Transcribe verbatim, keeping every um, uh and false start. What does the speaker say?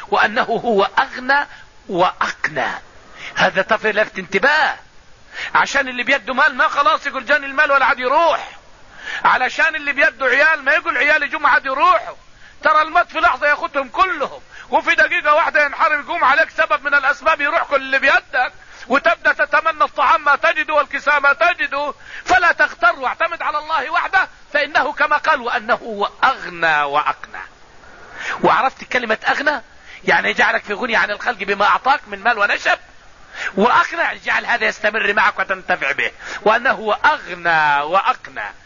وأنه هو أغنى وأقنى. هذا طفل لفت انتباه. عشان اللي بيده مال ما خلاص يقول جاني المال ولا عاد يروح، علشان اللي بيده عيال ما يقول عيالي جمعة عاد يروحوا. ترى الموت في لحظة ياخدهم كلهم، وفي دقيقة واحدة ينحرم يقوم عليك سبب من الأسباب يروح كل اللي بيدك، وتبدأ تتمنى الطعام ما تجد والكساء ما تجد. فلا تغتر واعتمد على الله وحده، فإنه كما قال وأنه هو أغنى وأقنى. وعرفت كلمة أغنى يعني جعلك في غني عن الخلق بما أعطاك من مال ونشب، وأقنى جعل هذا يستمر معك وتنتفع به، وأنه هو أغنى وأقنى.